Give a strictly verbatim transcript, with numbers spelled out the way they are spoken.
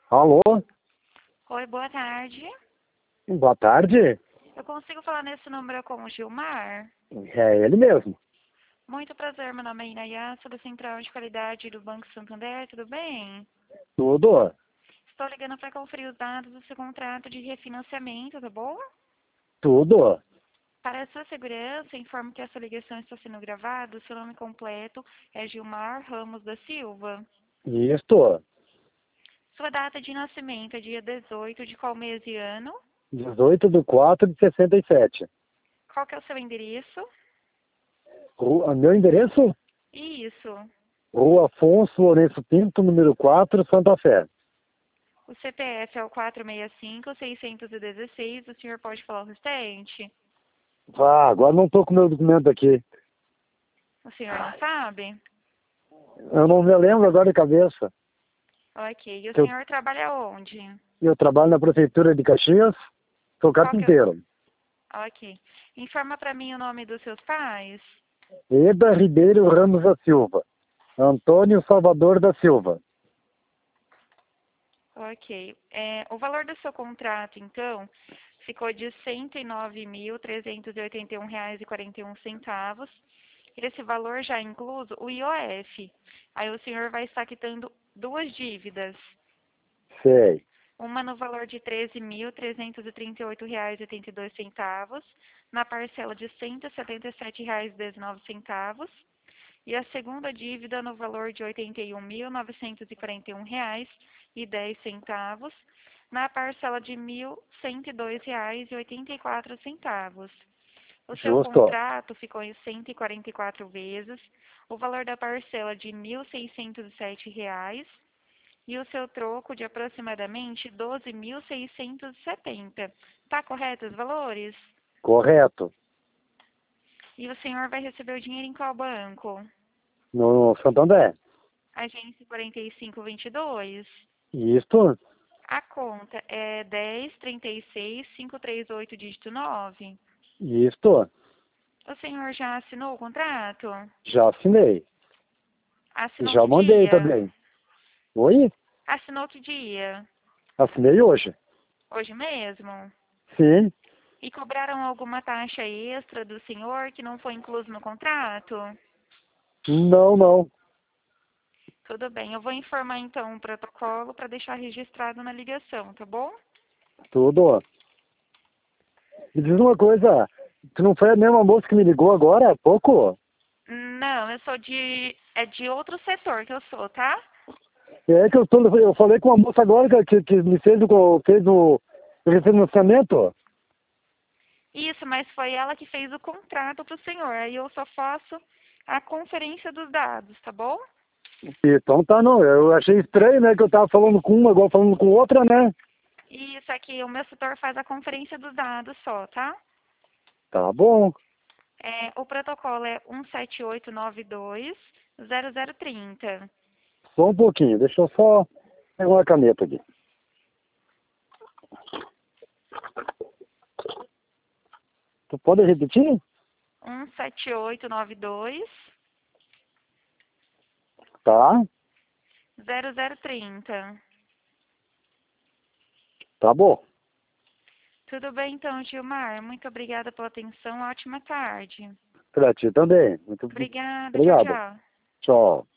Alô? Oi, boa tarde. Boa tarde. Eu consigo falar nesse número com o Gilmar? É ele mesmo. Muito prazer, meu nome é Inayá, sou da Central de Qualidade do Banco Santander, tudo bem? Tudo? Estou ligando para conferir os dados do seu contrato de refinanciamento, tá bom? Tudo. Para a sua segurança, informo que essa ligação está sendo gravada. O seu nome completo é Gilmar Ramos da Silva. Isto. Sua data de nascimento é dia dezoito de qual mês e ano? dezoito de quatro de sessenta e sete. Qual que é o seu endereço? Rua, meu endereço? Isso. Rua Afonso Lourenço Pinto, número quatro, Santa Fé. O C P F é o quatro seis cinco, seis um seis. O senhor pode falar o restante? Ah, agora não estou com meu documento aqui. O senhor não sabe? Eu não me lembro agora de cabeça. Ok. E o Eu, senhor trabalha onde? eu trabalho na Prefeitura de Caxias, sou Qual que é o... carpinteiro. Ok. Informa para mim o nome dos seus pais. Eda Ribeiro Ramos da Silva. Antônio Salvador da Silva. Ok. É, o valor do seu contrato, então, ficou de cento e nove mil, trezentos e oitenta e um reais e quarenta e um centavos. Esse valor já é incluso o I O F. Aí o senhor vai estar quitando duas dívidas. Sei. Uma no valor de treze mil, trezentos e trinta e oito reais e oitenta e dois centavos, na parcela de cento e setenta e sete reais e dezenove centavos. E a segunda dívida no valor de oitenta e um mil, novecentos e quarenta e um reais e dez centavos, na parcela de mil cento e dois reais e oitenta e quatro centavos. O seu Justo. contrato ficou em cento e quarenta e quatro vezes, o valor da parcela de mil seiscentos e sete reais e o seu troco de aproximadamente doze mil seiscentos e setenta. Tá correto os valores? Correto. E o senhor vai receber o dinheiro em qual banco? No Santander. Agência quarenta e cinco vinte e dois. Isto. A conta é dez, trinta e seis, quinhentos e trinta e oito, dígito nove. Isto. O senhor já assinou o contrato? Já assinei. E Assinou já que mandei dia? também. Oi? Assinou que dia? Assinei hoje. Hoje mesmo? Sim. E cobraram alguma taxa extra do senhor que não foi incluso no contrato? Não, não. Tudo bem, eu vou informar então o protocolo para deixar registrado na ligação, tá bom? Tudo. Me diz uma coisa. Tu não foi a mesma moça que me ligou agora há pouco? Não, eu sou de... é de outro setor que eu sou, tá? É que eu, tô, eu falei com uma moça agora que, que me fez o, fez o refinanciamento. Isso, mas foi ela que fez o contrato para o senhor. Aí eu só faço a conferência dos dados, tá bom? Então tá, não. Eu achei estranho, né? Que eu tava falando com uma, agora falando com outra, né? Isso aqui, o meu setor faz a conferência dos dados só, tá? Tá bom. É, o protocolo é um sete oito nove dois zero zero três zero. Só um pouquinho. Deixa eu só pegar uma caneta aqui. Tu pode repetir? um sete oito nove dois Tá. zero zero três zero. Tá bom. Tudo bem então, Gilmar? Muito obrigada pela atenção. Ótima tarde. Pra ti também. Muito Obrigada. Tchau, obrigado. tchau. Tchau.